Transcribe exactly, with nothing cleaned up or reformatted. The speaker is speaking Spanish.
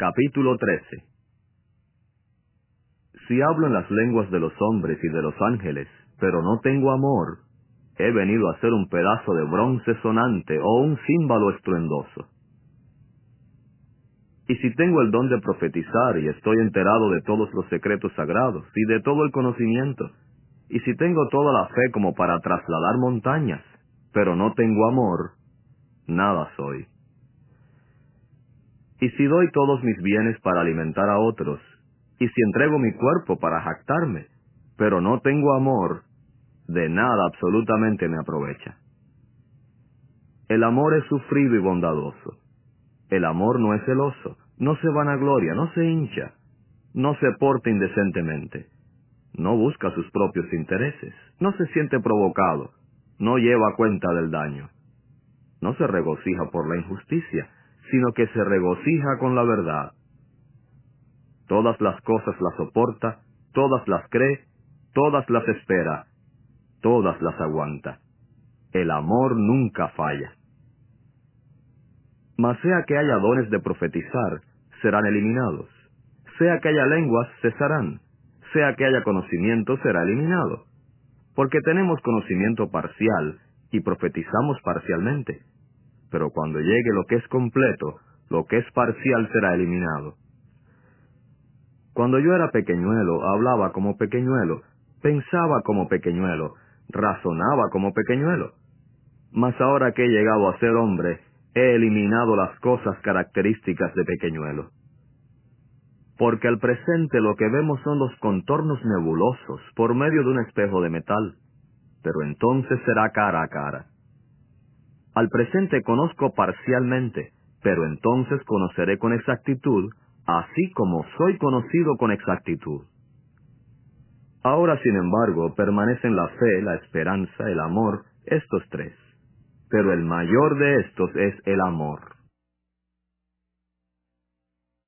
Capítulo trece. Si hablo en las lenguas de los hombres y de los ángeles, pero no tengo amor, he venido a ser un pedazo de bronce sonante o un címbalo estruendoso. Y si tengo el don de profetizar y estoy enterado de todos los secretos sagrados y de todo el conocimiento, y si tengo toda la fe como para trasladar montañas, pero no tengo amor, nada soy. Y si doy todos mis bienes para alimentar a otros, y si entrego mi cuerpo para jactarme, pero no tengo amor, de nada absolutamente me aprovecha. El amor es sufrido y bondadoso. El amor no es celoso, no se vanagloria, no se hincha, no se porta indecentemente, no busca sus propios intereses, no se siente provocado, no lleva cuenta del daño, no se regocija por la injusticia, sino que se regocija con la verdad. Todas las cosas las soporta, todas las cree, todas las espera, todas las aguanta. El amor nunca falla. Mas sea que haya dones de profetizar, serán eliminados. Sea que haya lenguas, cesarán. Sea que haya conocimiento, será eliminado. Porque tenemos conocimiento parcial y profetizamos parcialmente. Pero cuando llegue lo que es completo, lo que es parcial será eliminado. Cuando yo era pequeñuelo, hablaba como pequeñuelo, pensaba como pequeñuelo, razonaba como pequeñuelo. Mas ahora que he llegado a ser hombre, he eliminado las cosas características de pequeñuelo. Porque al presente lo que vemos son los contornos nebulosos por medio de un espejo de metal, pero entonces será cara a cara. Al presente conozco parcialmente, pero entonces conoceré con exactitud, así como soy conocido con exactitud. Ahora, sin embargo, permanecen la fe, la esperanza, el amor, estos tres. Pero el mayor de estos es el amor.